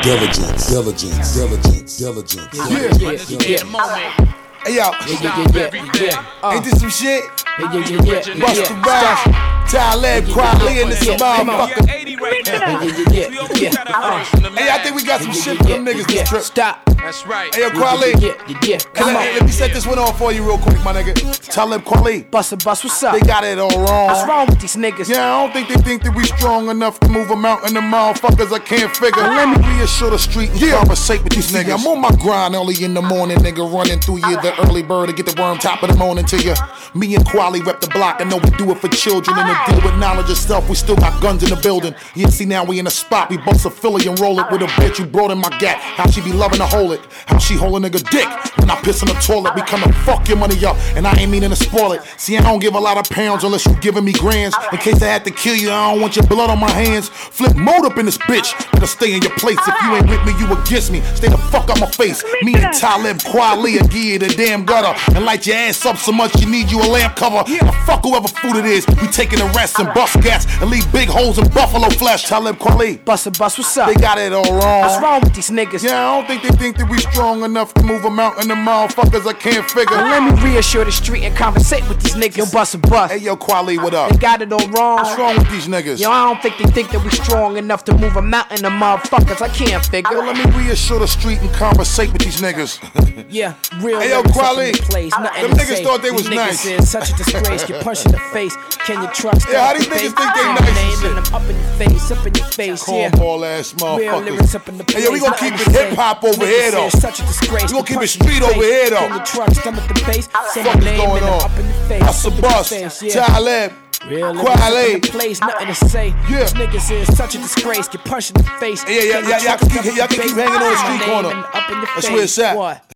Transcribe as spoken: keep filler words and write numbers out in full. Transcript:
Diligence, diligence, diligence, diligence. Yeah, yeah, yeah, yeah. Hey yo, yeah, yeah, yeah, yeah. Uh, ain't this some shit? Yeah, yeah, yeah, yeah. Busta Rhymes, Talib Kweli in this motherfucker. Yeah, yeah, yeah, yeah. Uh, Hey, I think we got some shit for them niggas this trip. Stop. That's right. Hey yo, Kweli. Yeah, yeah, yeah. Come Let, on. let me set this one off for you real quick, my nigga. Talib Kweli. Busta Bust, what's up? They got it all wrong. What's wrong with these niggas? Yeah, I don't think they think that we strong enough to move a mountain. The motherfuckers I can't figure. Let me reassure the street and yeah. conversate with these niggas. I'm on my grind early in the morning, nigga, running through you, the early bird to get the worm top of the morning to you. Me and Kweli rep the block. I know we do it for children and to deal with knowledge of self. We still got guns in the building. Yeah, see now we in a spot. We bust a Philly and roll it with a bitch who brought in my gap. How she be loving to hold it. How she hold a nigga dick when I piss in the toilet. We come to fuck your money up and I ain't meaning to spoil it. See, I don't give a lot of pounds unless you giving me grands. In case I had to kill you, I don't want your blood on my hands. Flip mode up in this bitch. Better stay in your place. If you ain't with me, you against me. Stay the fuck out my face. Me and Talib Kweli will give you the damn gutter and light your ass up so much you need you a lamp cover. Now fuck whoever food it is. We taking the rest and bust gas and leave big holes in buffalo flesh. Talib Kweli. Busta Bust, what's up? They got it all wrong. What's wrong with these niggas? Yeah, I don't think they think that we strong enough to move a mountain. The motherfuckers I can't figure. Let me reassure the street and conversate with these niggas. Yo, Busta Bust. Hey yo, Kweli, what up? They got it all wrong. What's wrong with these niggas? Yo, I don't think they think that we strong enough to move a mountain. The motherfuckers I can't figure. Yo, let me reassure the street and conversate with these niggas. Yeah, real Hey yo, lyrics up Kweli. in the place. Nothing Them to niggas say. thought they These was niggas nice. is such a disgrace. Get punched in the face. Can your truck stop Yeah, how the these niggas bass? think they Say nice my and name shit? and I'm up in your face, up in your face. Yeah. Cornball ass Real lyrics up in the motherfuckers. place. Hey yo, we gonna keep Nothing it to hip say. hop over Niggas here though. is such a disgrace. We gonna keep Get it punched in the street over face. here though. Can your truck stomach the bass? Say my Fuck is name going and I'm on? up in your face. Busta up in your Bust, face, yeah. Talib, Real lyrics up in Kweli. the place, nothing to say. Yeah. These niggas is such a disgrace. Get punched in the face. Yeah, yeah, Can your yeah, y'all truck can keep- stomach y'all the can keep bass? hanging on the Say my street name corner. and up in your That's face. where it's at. What?